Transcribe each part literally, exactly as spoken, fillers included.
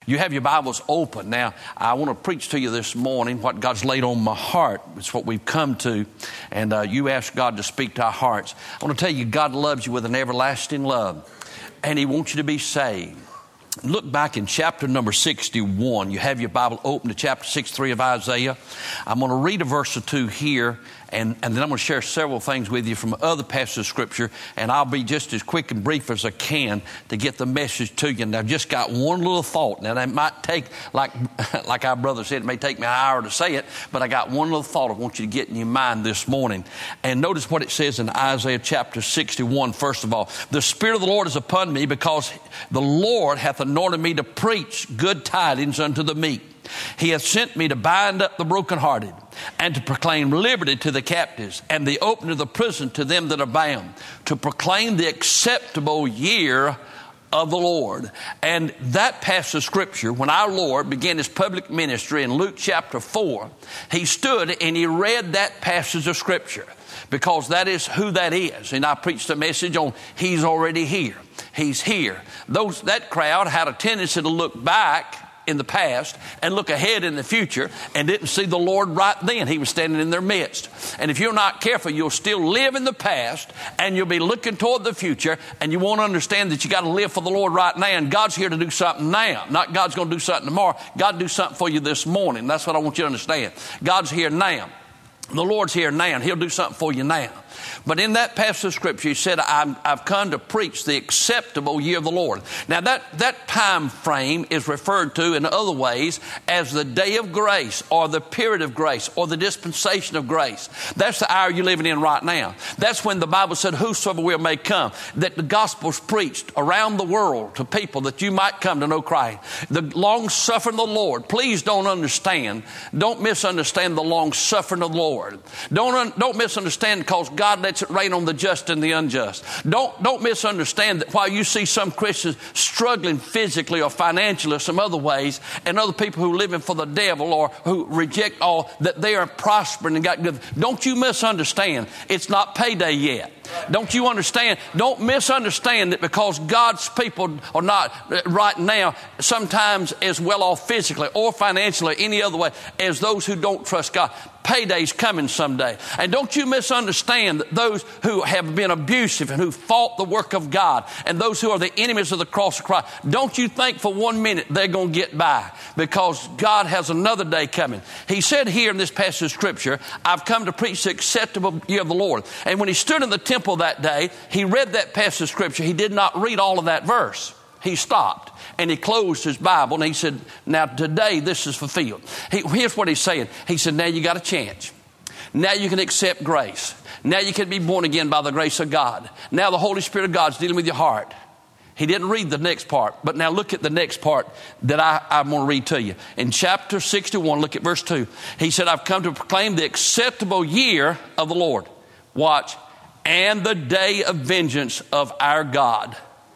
You have your Bibles open. Now, I want to preach to you this morning what God's laid on my heart. It's what we've come to. And uh, you ask God to speak to our hearts. I want to tell you, God loves you with an everlasting love. And He wants you to be saved. Look back in chapter number sixty-one. You have your Bible open to chapter sixty-three of Isaiah. I'm going to read a verse or two here, and, and then I'm going to share several things with you from other passages of Scripture, and I'll be just as quick and brief as I can to get the message to you. And I've just got one little thought. Now, that might take, like, like our brother said, it may take me an hour to say it, but I got one little thought I want you to get in your mind this morning. And notice what it says in Isaiah chapter sixty-one, first of all. The Spirit of the Lord is upon me, because the Lord hath anointed me to preach good tidings unto the meek. He hath sent me to bind up the brokenhearted, and to proclaim liberty to the captives, and the opening of the prison to them that are bound, to proclaim the acceptable year of the Lord. And that passage of Scripture, when our Lord began His public ministry in Luke chapter four, He stood and He read that passage of Scripture, because that is who that is. And I preached a message on He's already here. He's here. Those, that crowd had a tendency to look back in the past and look ahead in the future, and didn't see the Lord right then. He was standing in their midst. And if you're not careful, you'll still live in the past, and you'll be looking toward the future, and you won't understand that you got to live for the Lord right now. And God's here to do something now. Not God's going to do something tomorrow. God do something for you this morning. That's what I want you to understand. God's here now. The Lord's here now, and He'll do something for you now. But in that passage of Scripture, He said, I'm, I've come to preach the acceptable year of the Lord. Now, that, that time frame is referred to in other ways as the day of grace, or the period of grace, or the dispensation of grace. That's the hour you're living in right now. That's when the Bible said, whosoever will may come. That the gospel's preached around the world to people that you might come to know Christ. The long-suffering of the Lord. Please don't understand. Don't misunderstand the long-suffering of the Lord. Don't, un, don't misunderstand because God lets it rain on the just and the unjust. Don't, don't misunderstand that while you see some Christians struggling physically or financially or some other ways, and other people who are living for the devil or who reject all, that they are prospering and got good. Don't you misunderstand. It's not payday yet. Don't you understand? Don't misunderstand that because God's people are not right now sometimes as well off physically or financially or any other way as those who don't trust God. Payday's coming someday. And don't you misunderstand that those who have been abusive and who fought the work of God and those who are the enemies of the cross of Christ, don't you think for one minute they're going to get by, because God has another day coming. He said here in this passage of Scripture, I've come to preach the acceptable year of the Lord. And when He stood in the temple that day, He read that passage of Scripture. He did not read all of that verse. He stopped and he closed his Bible and he said, now today this is fulfilled. He, here's what he's saying. He said, now you got a chance. Now you can accept grace. Now you can be born again by the grace of God. Now the Holy Spirit of God's dealing with your heart. He didn't read the next part, but now look at the next part that I, I'm going to read to you. In chapter sixty-one, look at verse two. He said, I've come to proclaim the acceptable year of the Lord. Watch. And the day of vengeance of our God.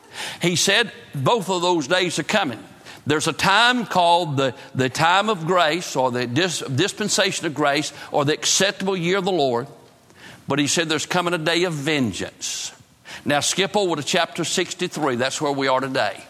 He said both of those days are coming. There's a time called the, the time of grace, or the dis, dispensation of grace, or the acceptable year of the Lord. But He said there's coming a day of vengeance. Now skip over to chapter sixty-three. That's where we are today.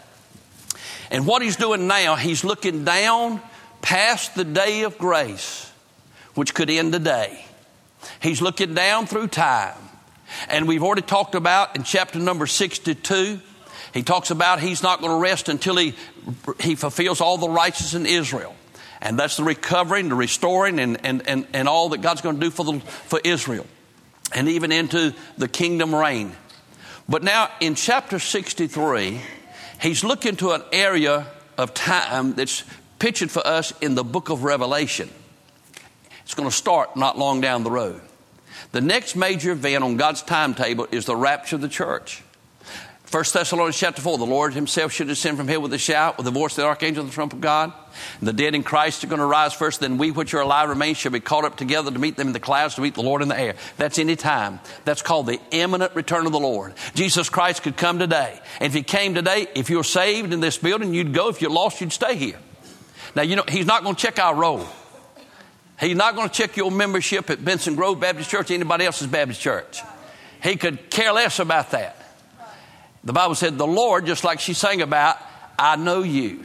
And what He's doing now, He's looking down past the day of grace, which could end today. He's looking down through time. And we've already talked about in chapter number sixty-two, He talks about He's not going to rest until he, he fulfills all the righteousness in Israel. And that's the recovering, the restoring, and, and, and, and all that God's going to do for, the, for Israel. And even into the kingdom reign. But now in chapter sixty-three, He's looking to an area of time that's pictured for us in the book of Revelation. It's going to start not long down the road. The next major event on God's timetable is the rapture of the church. First Thessalonians chapter four, the Lord Himself should descend from heaven with a shout, with the voice of the archangel and the trump of God. And the dead in Christ are going to rise first. Then we which are alive remain shall be caught up together to meet them in the clouds, to meet the Lord in the air. That's any time. That's called the imminent return of the Lord. Jesus Christ could come today. And if He came today, if you're saved in this building, you'd go. If you're lost, you'd stay here. Now, you know, He's not going to check our roll. He's not going to check your membership at Benson Grove Baptist Church or anybody else's Baptist church. He could care less about that. The Bible said the Lord, just like she sang about, I know you.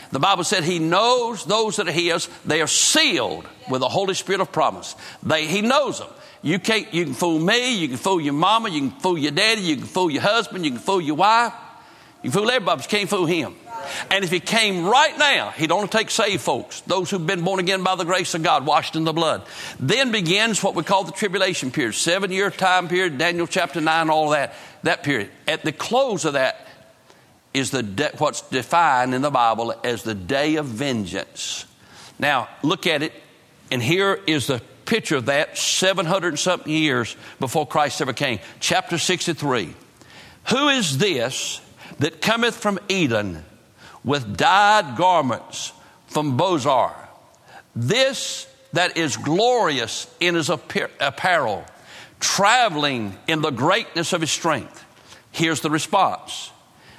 The Bible said he knows those that are his. They are sealed with the Holy Spirit of promise. They, he knows them. You can't, you can fool me. You can fool your mama. You can fool your daddy. You can fool your husband. You can fool your wife. You can fool everybody, but you can't fool him. And if he came right now, he'd only take saved folks, those who've been born again by the grace of God, washed in the blood. Then begins what we call the tribulation period, seven-year time period, Daniel chapter nine, all of that, that period. At the close of that is the de- what's defined in the Bible as the day of vengeance. Now, look at it, and here is the picture of that seven hundred and something years before Christ ever came. Chapter sixty-three. Who is this that cometh from Eden with dyed garments from Bozar? This that is glorious in his apparel, traveling in the greatness of his strength. Here's the response.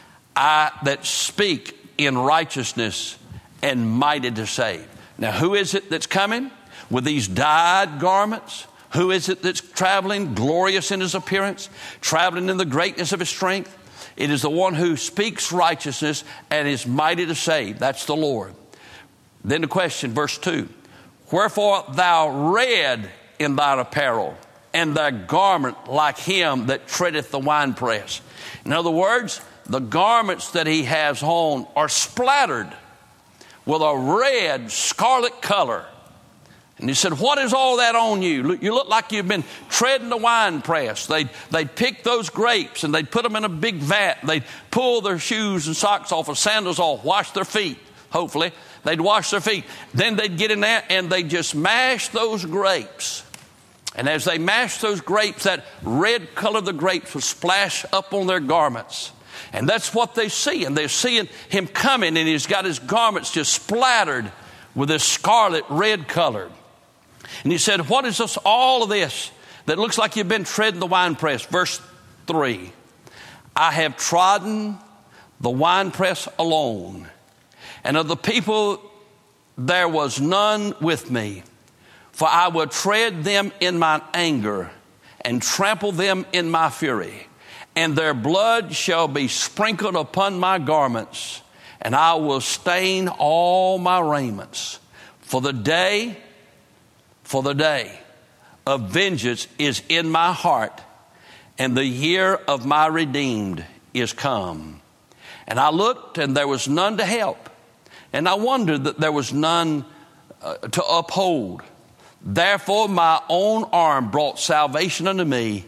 I that speak in righteousness and mighty to save. Now, who is it that's coming with these dyed garments? Who is it that's traveling glorious in his appearance, traveling in the greatness of his strength? It is the one who speaks righteousness and is mighty to save. That's the Lord. Then the question, verse two. Wherefore art thou red in thine apparel, and thy garment like him that treadeth the winepress? In other words, the garments that he has on are splattered with a red scarlet color. And he said, what is all that on you? You look like you've been treading the wine press. They'd, they'd pick those grapes and they'd put them in a big vat. They'd pull their shoes and socks off, or sandals off, wash their feet, hopefully. They'd wash their feet. Then they'd get in there and they'd just mash those grapes. And as they mashed those grapes, that red color of the grapes would splash up on their garments. And that's what they see. And they're seeing him coming, and he's got his garments just splattered with this scarlet red color. And he said, what is this, all of this that looks like you've been treading the winepress? Verse three. I have trodden the winepress alone, and of the people there was none with me. For I will tread them in mine anger and trample them in my fury. And their blood shall be sprinkled upon my garments, and I will stain all my raiments. For the day, for the day of vengeance is in my heart, and the year of my redeemed is come. And I looked, and there was none to help, and I wondered that there was none uh, to uphold. Therefore my own arm brought salvation unto me,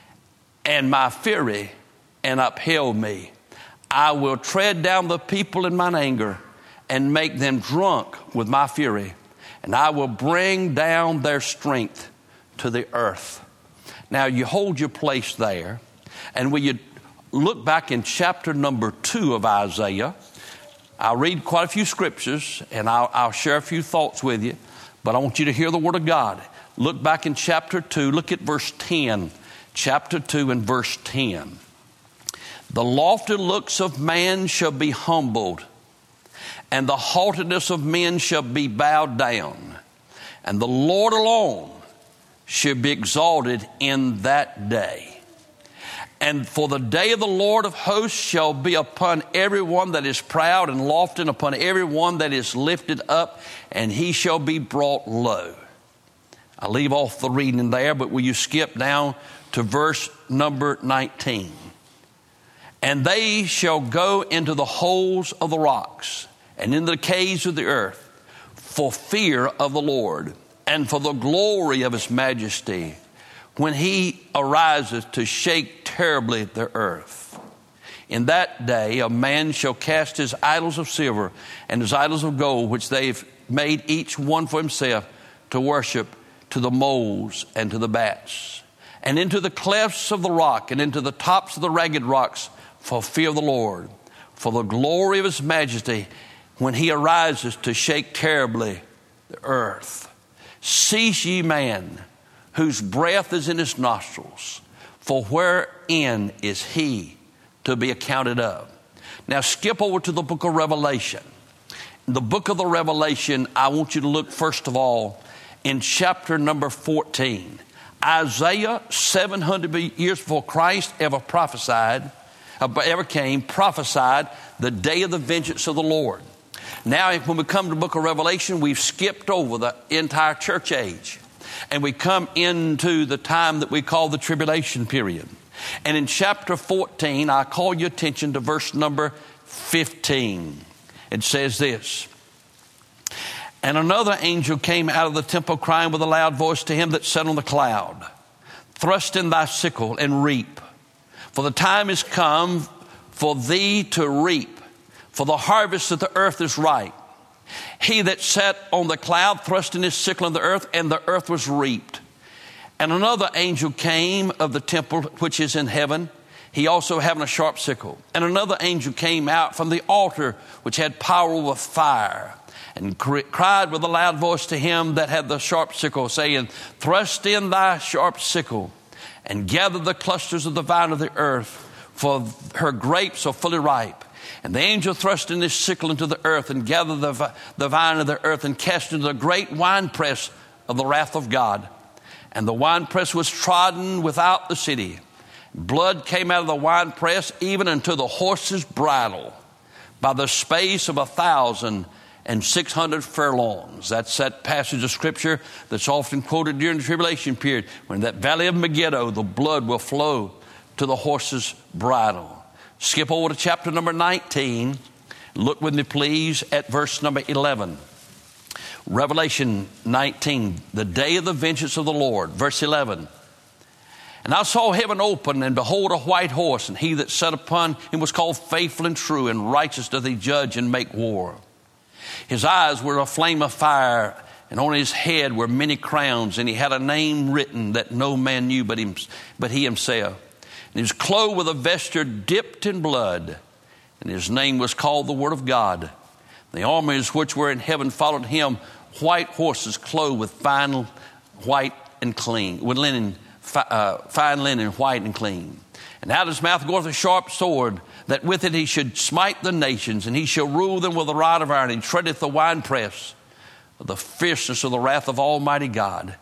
and my fury, and upheld me. I will tread down the people in mine anger, and make them drunk with my fury, and I will bring down their strength to the earth. Now you hold your place there, and will you look back in chapter number two of Isaiah? I'll read quite a few scriptures, and I'll, I'll share a few thoughts with you, but I want you to hear the word of God. Look back in chapter two, look at verse ten. Chapter two and verse ten. The lofty looks of man shall be humbled, and the haughtiness of men shall be bowed down, and the Lord alone shall be exalted in that day. And for the day of the Lord of hosts shall be upon everyone that is proud and lofty, and upon everyone that is lifted up, and he shall be brought low. I leave off the reading there, but will you skip down to verse number nineteen? And they shall go into the holes of the rocks, and in the caves of the earth, for fear of the Lord, and for the glory of his majesty, when he arises to shake terribly the earth. In that day a man shall cast his idols of silver and his idols of gold, which they've made each one for himself, to worship to the moles and to the bats, and into the clefts of the rock, and into the tops of the ragged rocks, for fear of the Lord, for the glory of his majesty, when he arises to shake terribly the earth. Cease ye, man, whose breath is in his nostrils, for wherein is he to be accounted of? Now skip over to the book of Revelation. In the book of the Revelation, I want you to look first of all in chapter number fourteen. Isaiah, seven hundred years before Christ ever prophesied, ever came, prophesied the day of the vengeance of the Lord. Now, when we come to the book of Revelation, we've skipped over the entire church age. And we come into the time that we call the tribulation period. And in chapter fourteen, I call your attention to verse number fifteen. It says this. And another angel came out of the temple crying with a loud voice to him that sat on the cloud, thrust in thy sickle and reap. For the time is come for thee to reap. For the harvest of the earth is ripe. He that sat on the cloud thrust in his sickle in the earth, and the earth was reaped. And another angel came of the temple which is in heaven, he also having a sharp sickle. And another angel came out from the altar which had power over fire, and cried with a loud voice to him that had the sharp sickle, saying, thrust in thy sharp sickle, and gather the clusters of the vine of the earth, for her grapes are fully ripe. And the angel thrust in his sickle into the earth, and gathered the, the vine of the earth, and cast into the great winepress of the wrath of God. And the winepress was trodden without the city. Blood came out of the winepress, even unto the horse's bridle, by the space of a thousand and six hundred furlongs. That's that passage of scripture that's often quoted during the tribulation period. When in that valley of Megiddo, the blood will flow to the horse's bridle. Skip over to chapter number nineteen. Look with me, please, at verse number eleven. Revelation nineteen, the day of the vengeance of the Lord. Verse eleven. And I saw heaven open, and behold, a white horse, and he that sat upon him was called Faithful and True, and righteous doth he judge and make war. His eyes were a flame of fire, and on his head were many crowns, and he had a name written that no man knew but him, but he himself. And he was clothed with a vesture dipped in blood, and his name was called the Word of God. The armies which were in heaven followed him, white horses clothed with fine white and clean, with linen, uh, fine linen, white and clean. And out of his mouth goeth a sharp sword, that with it he should smite the nations, and he shall rule them with a rod of iron, and treadeth the winepress of the fierceness of the wrath of Almighty God.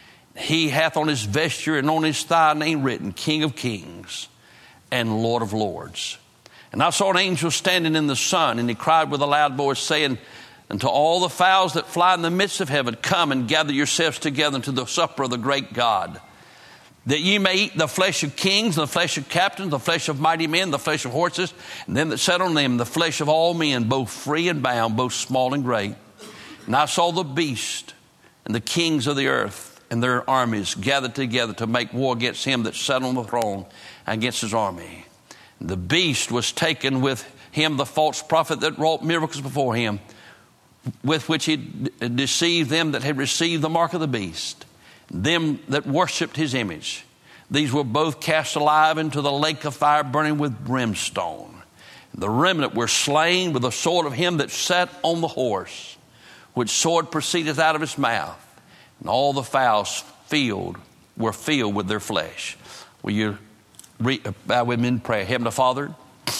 He hath on his vesture and on his thigh a name written, King of Kings and Lord of Lords. And I saw an angel standing in the sun, and he cried with a loud voice, saying unto all the fowls that fly in the midst of heaven, come and gather yourselves together unto the supper of the great God, that ye may eat the flesh of kings, and the flesh of captains, the flesh of mighty men, the flesh of horses, and them that sat on them, the flesh of all men, both free and bound, both small and great. And I saw the beast and the kings of the earth and their armies gathered together to make war against him that sat on the throne and against his army. And the beast was taken with him, the false prophet that wrought miracles before him, with which he deceived them that had received the mark of the beast, them that worshipped his image. These were both cast alive into the lake of fire burning with brimstone. The remnant were slain with the sword of him that sat on the horse, which sword proceedeth out of his mouth. And all the fowls filled were filled with their flesh. Will you read, bow with me in prayer? Heavenly Father,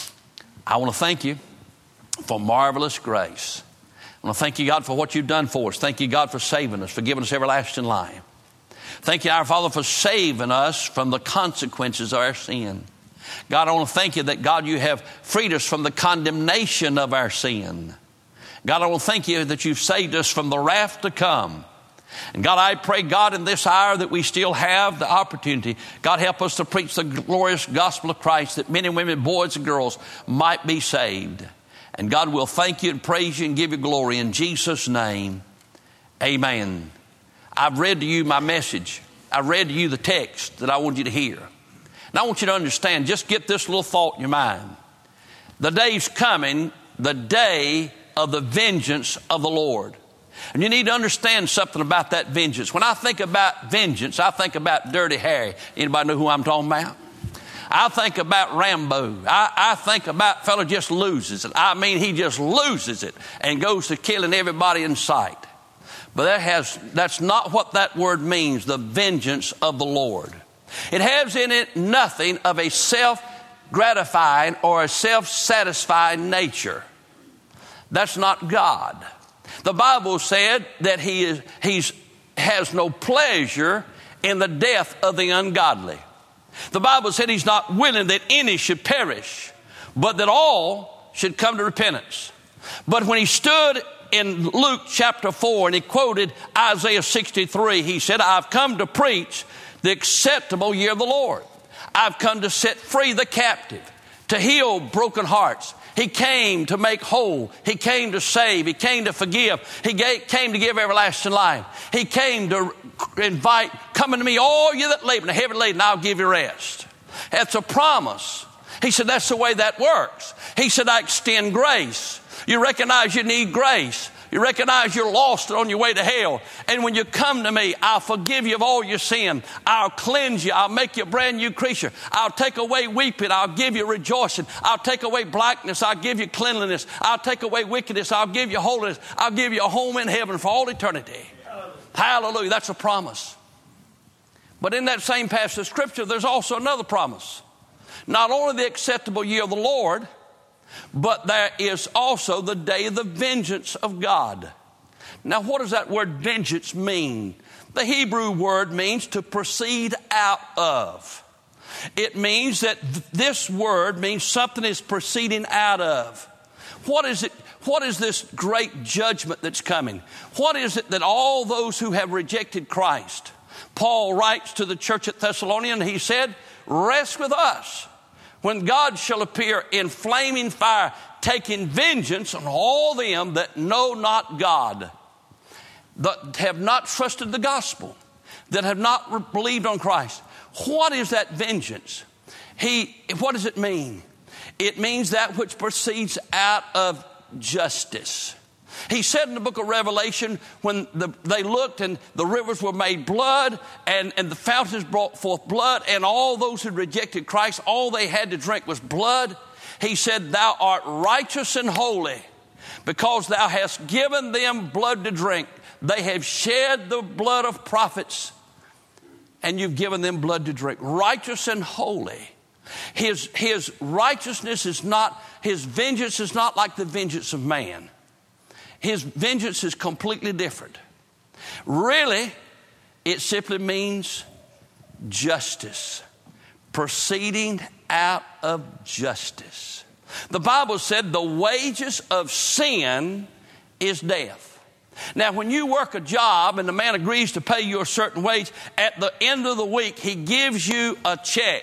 I want to thank you for marvelous grace. I want to thank you, God, for what you've done for us. Thank you, God, for saving us, for giving us everlasting life. Thank you, our Father, for saving us from the consequences of our sin. God, I want to thank you that, God, you have freed us from the condemnation of our sin. God, I want to thank you that you've saved us from the wrath to come. And God, I pray, God, in this hour that we still have the opportunity, God, help us to preach the glorious gospel of Christ, that men and women, boys and girls might be saved. And God, we'll thank you and praise you and give you glory in Jesus' name. Amen. I've read to you my message. I read to you the text that I want you to hear. And I want you to understand, just get this little thought in your mind. The day's coming, the day of the vengeance of the Lord. And you need to understand something about that vengeance. When I think about vengeance, I think about Dirty Harry. Anybody know who I'm talking about? I think about Rambo. I, I think about fella just loses it. I mean, he just loses it and goes to killing everybody in sight. But that has, that's not what that word means, the vengeance of the Lord. It has in it nothing of a self-gratifying or a self-satisfying nature. That's not God. The Bible said that he is, he's, has no pleasure in the death of the ungodly. The Bible said he's not willing that any should perish, but that all should come to repentance. But when he stood in Luke chapter four and he quoted Isaiah sixty-three, he said, I've come to preach the acceptable year of the Lord. I've come to set free the captive, to heal broken hearts. He came to make whole. He came to save. He came to forgive. He gave, came to give everlasting life. He came to invite, come unto me, all you that labor and are heavy laden, and I'll give you rest. That's a promise. He said, that's the way that works. He said, I extend grace. You recognize you need grace. You recognize you're lost and on your way to hell. And when you come to me, I'll forgive you of all your sin. I'll cleanse you. I'll make you a brand new creature. I'll take away weeping. I'll give you rejoicing. I'll take away blackness. I'll give you cleanliness. I'll take away wickedness. I'll give you holiness. I'll give you a home in heaven for all eternity. Hallelujah. That's a promise. But in that same passage of Scripture, there's also another promise. Not only the acceptable year of the Lord, but there is also the day of the vengeance of God. Now, what does that word vengeance mean? The Hebrew word means to proceed out of. It means that th- this word means something is proceeding out of. What is it? What is this great judgment that's coming? What is it that all those who have rejected Christ? Paul writes to the church at Thessalonica, and he said, rest with us when God shall appear in flaming fire, taking vengeance on all them that know not God, that have not trusted the gospel, that have not believed on Christ. What is that vengeance? He, what does it mean? It means that which proceeds out of justice. He said in the book of Revelation, when the, they looked and the rivers were made blood and, and the fountains brought forth blood, and all those who rejected Christ, all they had to drink was blood. He said, thou art righteous and holy because thou hast given them blood to drink. They have shed the blood of prophets and you've given them blood to drink. Righteous and holy. His, his righteousness is not, his vengeance is not like the vengeance of man. His vengeance is completely different. Really, it simply means justice. Proceeding out of justice. The Bible said the wages of sin is death. Now, when you work a job and the man agrees to pay you a certain wage, at the end of the week, he gives you a check.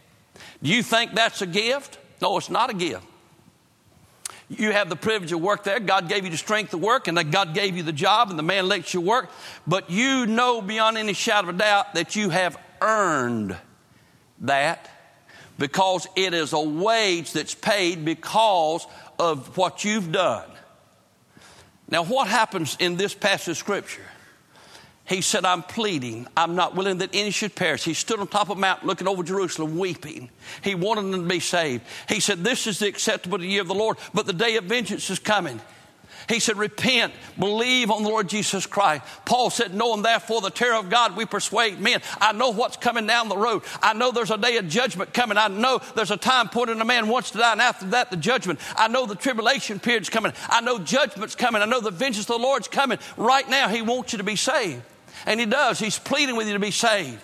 Do you think that's a gift? No, it's not a gift. You have the privilege of work there. God gave you the strength to work, and that God gave you the job, and the man lets you work. But you know beyond any shadow of a doubt that you have earned that because it is a wage that's paid because of what you've done. Now, what happens in this passage of Scripture? He said, I'm pleading. I'm not willing that any should perish. He stood on top of a mountain looking over Jerusalem weeping. He wanted them to be saved. He said, this is the acceptable year of the Lord, but the day of vengeance is coming. He said, repent, believe on the Lord Jesus Christ. Paul said, knowing therefore the terror of God, we persuade men. I know what's coming down the road. I know there's a day of judgment coming. I know there's a time point in a man wants to die, and after that, the judgment. I know the tribulation period's coming. I know judgment's coming. I know the vengeance of the Lord's coming. Right now, he wants you to be saved. And he does. He's pleading with you to be saved.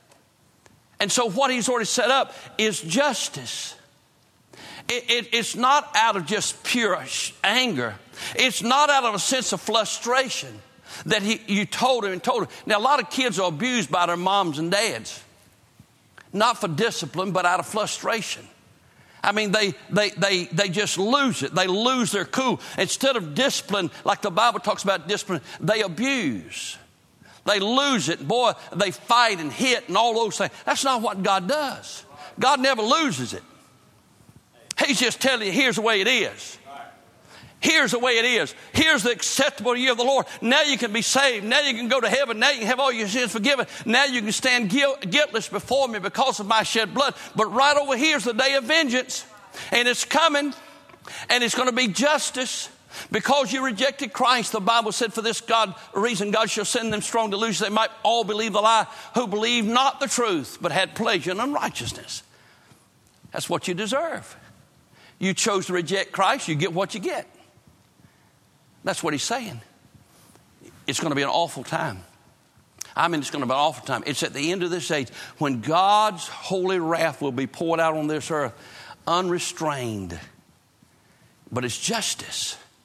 And so what he's already set up is justice. It, it, it's not out of just pure anger. It's not out of a sense of frustration that he, you told him and told him. Now, a lot of kids are abused by their moms and dads. Not for discipline, but out of frustration. I mean, they, they, they, they just lose it. They lose their cool. Instead of discipline, like the Bible talks about discipline, they abuse. They lose it. Boy, they fight and hit and all those things. That's not what God does. God never loses it. He's just telling you, here's the way it is. Here's the way it is. Here's the acceptable year of the Lord. Now you can be saved. Now you can go to heaven. Now you can have all your sins forgiven. Now you can stand guilt, guiltless before me because of my shed blood. But right over here is the day of vengeance. And it's coming. And it's going to be justice. Because you rejected Christ, the Bible said, for this God reason God shall send them strong delusions, they might all believe the lie, who believed not the truth, but had pleasure in unrighteousness. That's what you deserve. You chose to reject Christ, you get what you get. That's what he's saying. It's going to be an awful time. I mean, it's going to be an awful time. It's at the end of this age when God's holy wrath will be poured out on this earth, unrestrained. But it's justice.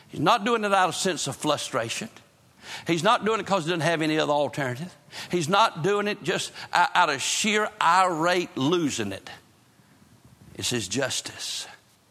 He's not doing it out of a sense of frustration. He's not doing it because he doesn't have any other alternative. He's not doing it just out of sheer irate losing it. It's his justice.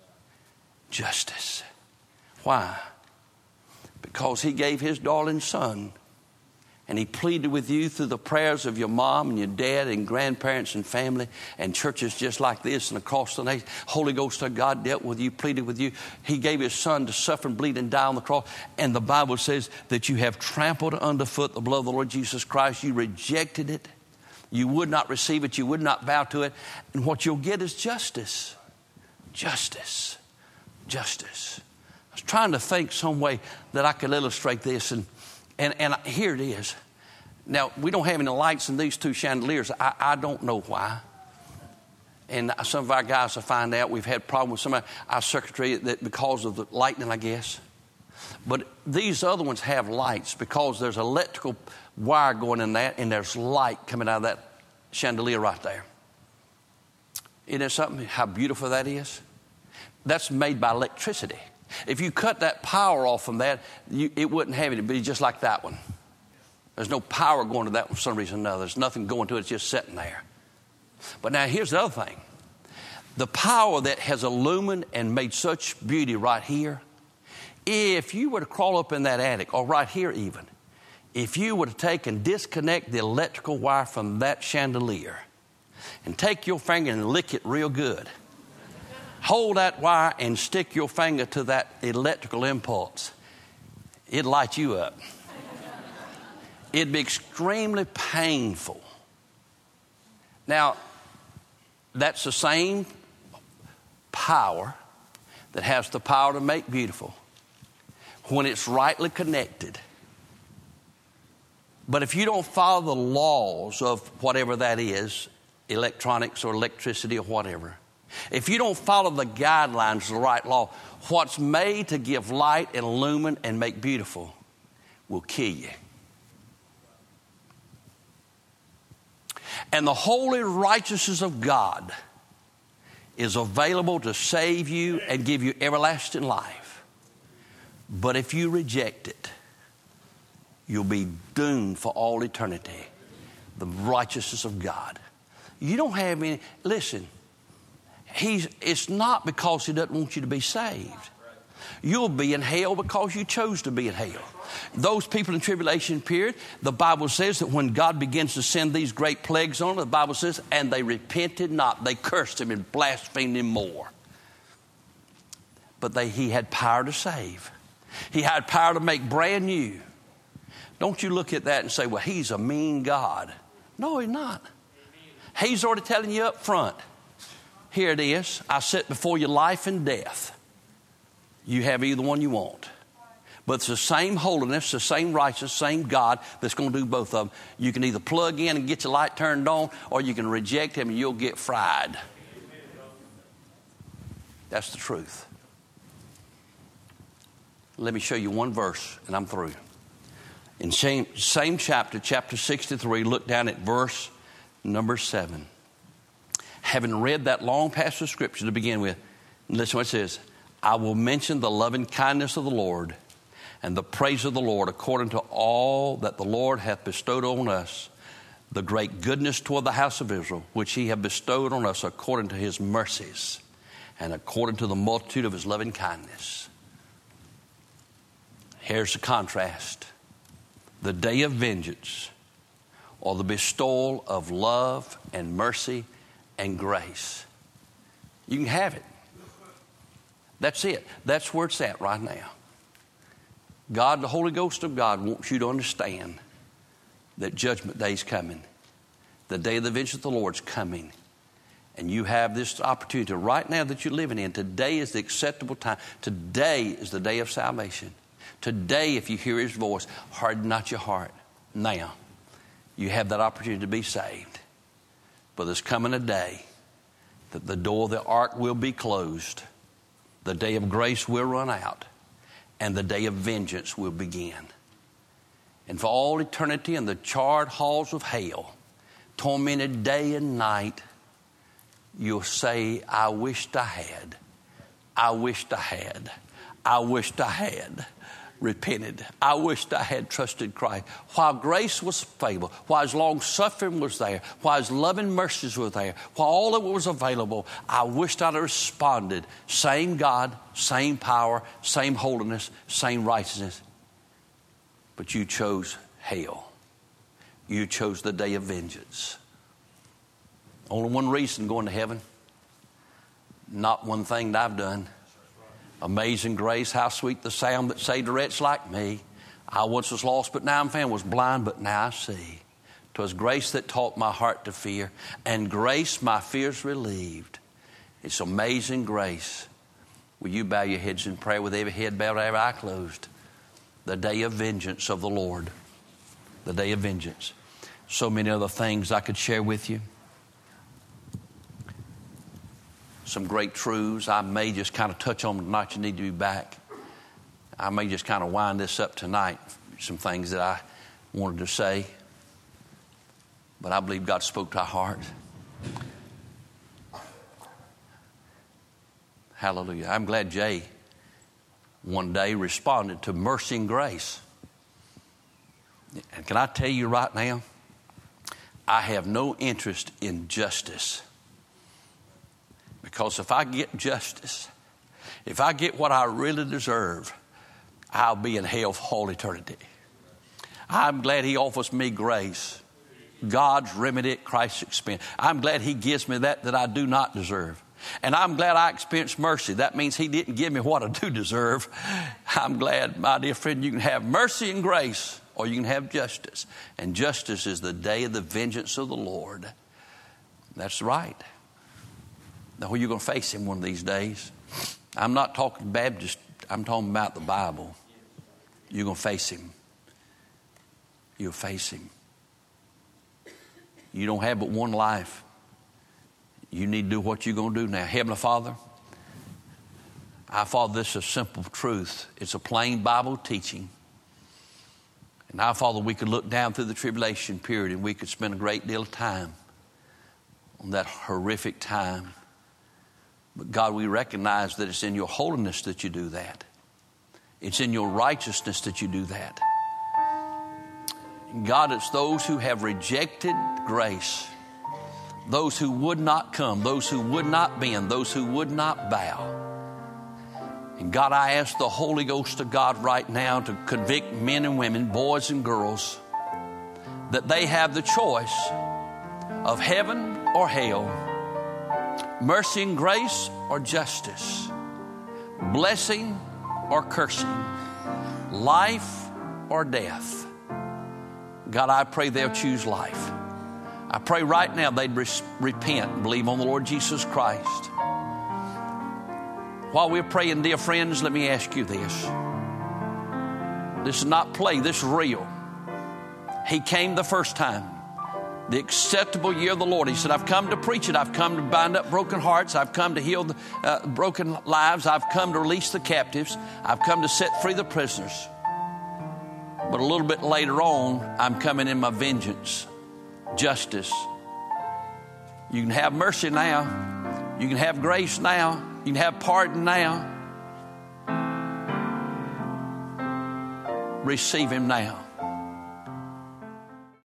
Justice. Why? Because he gave his darling son, and he pleaded with you through the prayers of your mom and your dad and grandparents and family and churches just like this and across the nation. Holy Ghost of God dealt with you, pleaded with you. He gave his son to suffer and bleed and die on the cross. And the Bible says that you have trampled underfoot the blood of the Lord Jesus Christ. You rejected it. You would not receive it. You would not bow to it. And what you'll get is justice. Justice. Justice. I was trying to think some way that I could illustrate this, and And, and here it is. Now, we don't have any lights in these two chandeliers. I, I don't know why. And some of our guys will find out we've had problems with some of our circuitry that because of the lightning, I guess. But these other ones have lights because there's electrical wire going in that, and there's light coming out of that chandelier right there. Isn't it something, how beautiful that is? That's made by electricity. If you cut that power off from that, you, it wouldn't have it. It'd be just like that one. There's no power going to that one for some reason or another. There's nothing going to it. It's just sitting there. But now here's the other thing. The power that has illumined and made such beauty right here, if you were to crawl up in that attic, or right here even, if you were to take and disconnect the electrical wire from that chandelier and take your finger and lick it real good, hold that wire and stick your finger to that electrical impulse, it'd light you up. It'd be extremely painful. Now, that's the same power that has the power to make beautiful when it's rightly connected. But if you don't follow the laws of whatever that is, electronics or electricity or whatever, if you don't follow the guidelines of the right law, what's made to give light and illumine and make beautiful will kill you. And the holy righteousness of God is available to save you and give you everlasting life. But if you reject it, you'll be doomed for all eternity. The righteousness of God. You don't have any, listen, He's, it's not because he doesn't want you to be saved. You'll be in hell because you chose to be in hell. Those people in tribulation period, the Bible says that when God begins to send these great plagues on them, the Bible says, and they repented not. They cursed him and blasphemed him more. But they, he had power to save. He had power to make brand new. Don't you look at that and say, well, he's a mean God. No, he's not. He's already telling you up front. Here it is. I set before you life and death. You have either one you want. But it's the same holiness, the same righteousness, same God that's going to do both of them. You can either plug in and get your light turned on, or you can reject him and you'll get fried. That's the truth. Let me show you one verse and I'm through. In same, same chapter, chapter sixty-three, look down at verse number seven. Having read that long passage of scripture to begin with, listen what it says. I will mention the loving kindness of the Lord and the praise of the Lord according to all that the Lord hath bestowed on us, the great goodness toward the house of Israel, which he hath bestowed on us according to his mercies and according to the multitude of his loving kindness. Here's the contrast. The day of vengeance, or the bestowal of love and mercy and grace. You can have it. That's it. That's where it's at right now. God, the Holy Ghost of God, wants you to understand that judgment day is coming. The day of the vengeance of the Lord is coming. And you have this opportunity right now that you're living in. Today is the acceptable time. Today is the day of salvation. Today, if you hear his voice, harden not your heart. Now, you have that opportunity to be saved. But there's coming a day that the door of the ark will be closed. The day of grace will run out. And the day of vengeance will begin. And for all eternity in the charred halls of hell, tormented day and night, you'll say, I wished I had. I wished I had. I wished I had repented. I wished I had trusted Christ. While grace was available, while His long suffering was there, while His loving mercies were there, while all of it was available, I wished I'd have responded. Same God, same power, same holiness, same righteousness. But you chose hell. You chose the day of vengeance. Only one reason going to heaven. Not one thing that I've done. Amazing grace, how sweet the sound that saved a wretch like me. I once was lost, but now I'm found, was blind, but now I see. 'Twas grace that taught my heart to fear, and grace my fears relieved. It's amazing grace. Will you bow your heads in prayer with every head bowed, every eye closed? The day of vengeance of the Lord. The day of vengeance. So many other things I could share with you. Some great truths. I may just kind of touch on tonight. You need to be back. I may just kind of wind this up tonight. Some things that I wanted to say. But I believe God spoke to our heart. Hallelujah. I'm glad Jay one day responded to mercy and grace. And can I tell you right now, I have no interest in justice. Because if I get justice, if I get what I really deserve, I'll be in hell for all eternity. I'm glad He offers me grace. God's remedy at Christ's expense. I'm glad He gives me that that I do not deserve. And I'm glad I experienced mercy. That means He didn't give me what I do deserve. I'm glad, my dear friend, you can have mercy and grace, or you can have justice. And justice is the day of the vengeance of the Lord. That's right. Now, you're going to face Him one of these days. I'm not talking Baptist. I'm talking about the Bible. You're going to face Him. You'll face Him. You don't have but one life. You need to do what you're going to do now. Heavenly Father, I Father, this is a simple truth. It's a plain Bible teaching. And now, Father, we could look down through the tribulation period and we could spend a great deal of time on that horrific time. But God, we recognize that it's in your holiness that you do that. It's in your righteousness that you do that. And God, it's those who have rejected grace, those who would not come, those who would not bend, those who would not bow. And God, I ask the Holy Ghost of God right now to convict men and women, boys and girls, that they have the choice of heaven or hell, mercy and grace or justice, blessing or cursing, life or death. God, I pray they'll choose life. I pray right now they'd re- repent and believe on the Lord Jesus Christ. While we're praying, dear friends, let me ask you this. This is not play. This is real. He came the first time. The acceptable year of the Lord. He said, I've come to preach it. I've come to bind up broken hearts. I've come to heal the uh, broken lives. I've come to release the captives. I've come to set free the prisoners. But a little bit later on, I'm coming in my vengeance, justice. You can have mercy now. You can have grace now. You can have pardon now. Receive Him now.